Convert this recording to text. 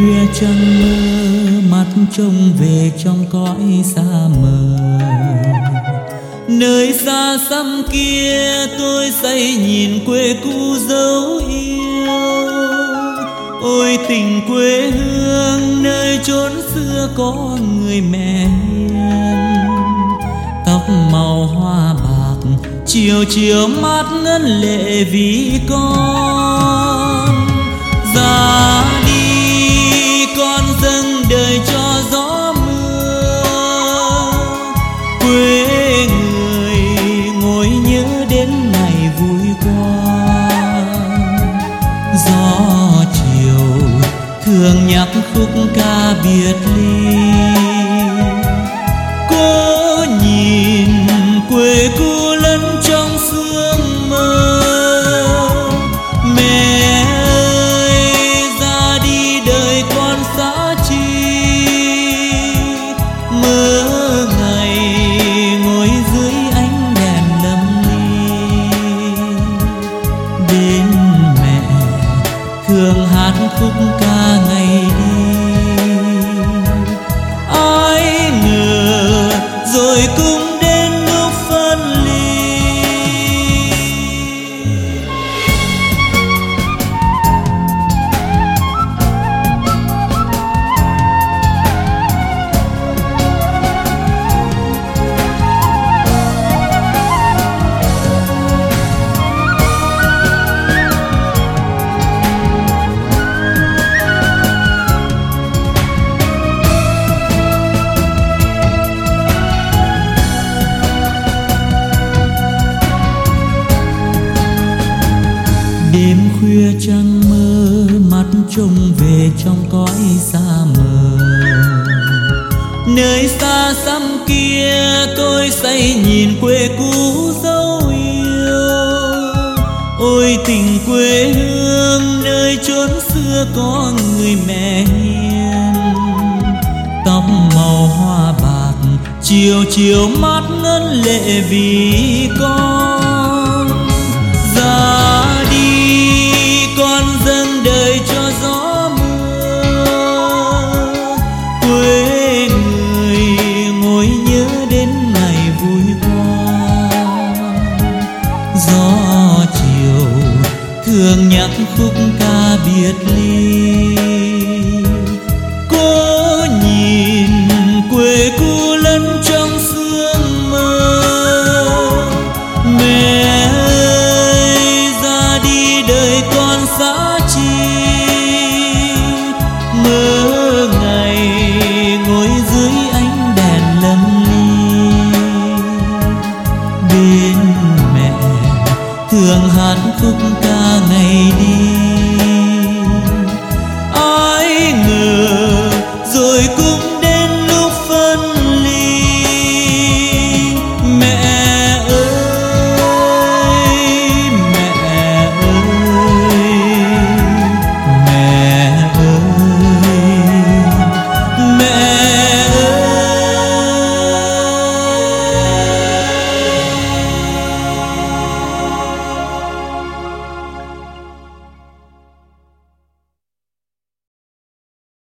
khuya trăng mơ, mắt trông về trong cõi xa mờ. Nơi xa xăm kia tôi say nhìn quê cũ dấu yêu. Ôi tình quê hương nơi chốn xưa có người mẹ hiền. Tóc màu hoa bạc chiều chiều mát ngân lệ vì con. Ra đi con dâng đời cho gió mưa. Quê người ngồi nhớ đến ngày vui qua. Gió chiều thường nhắc khúc ca biệt ly. Cô nhìn quê cũ lẫn trong sương mơ. Mẹ ơi ra đi đời con xa chi. Mơ ngày ngồi dưới ánh đèn lâm ly. Bên mẹ thường hát khúc ca ngày đi. Ai ngờ rồi cũng đến lúc phân ly. Đêm khuya trăng mơ, mắt trông về trong cõi xa mờ. Nơi xa xăm kia tôi say nhìn quê cũ dấu yêu. Ôi tình quê hương nơi chốn xưa có người mẹ hiền. Tóc màu hoa bạc chiều chiều mát ngân lệ vì con.